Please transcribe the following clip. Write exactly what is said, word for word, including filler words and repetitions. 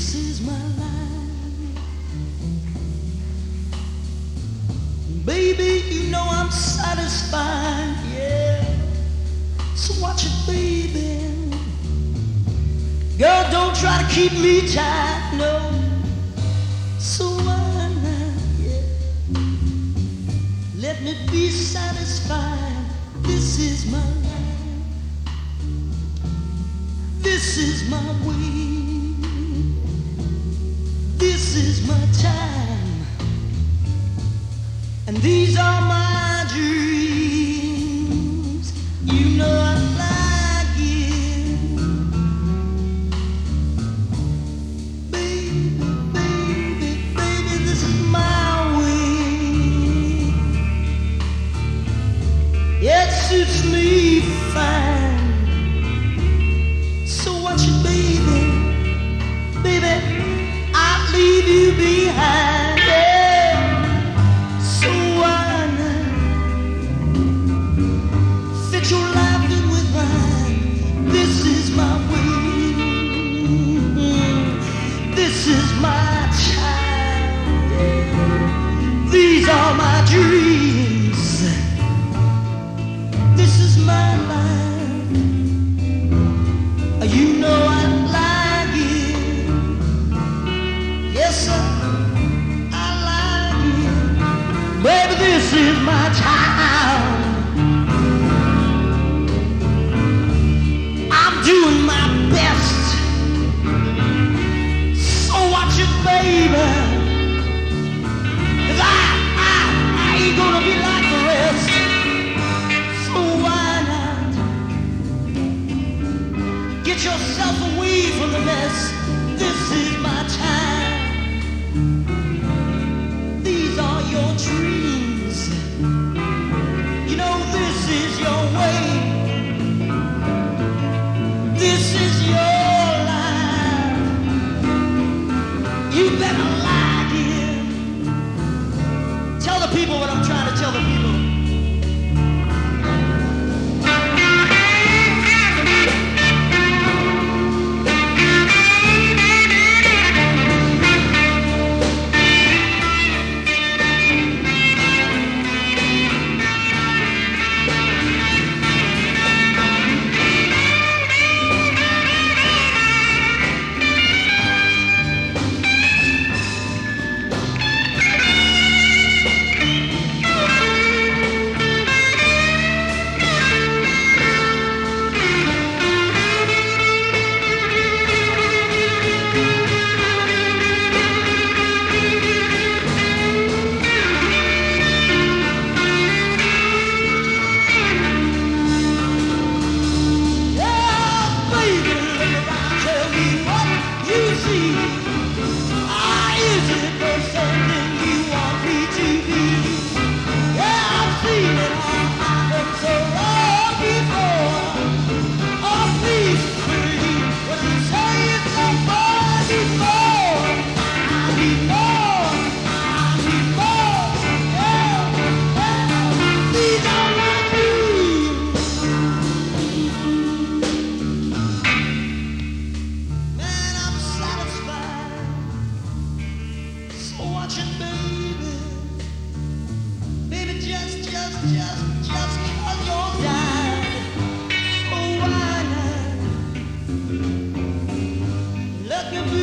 This is my life. Baby, you know I'm satisfied, yeah. So watch it, baby. Girl, don't try to keep me tight, no. So why not, yeah. Let me be satisfied. This is my life. This is my way. This is my time. And these are my dreams. You know I like it. Baby, baby, baby, this is my way. It suits me fine. So watch it, baby. Baby, I'll leave you behind. Yeah. So why not fit your life in with mine? This is my way. This is my time. Yeah. These are my dreams. This is my life. You know I like it. Yes, sir, I like it. Baby, this is my time. I'm doing my best. So watch it, baby. 'Cause I, I, I ain't gonna be like the rest. So why not get yourself away from the mess? This is my time. These are your dreams. You know this is your way. This is your life. You better like it. Tell the people what I'm trying to tell the people. Let me be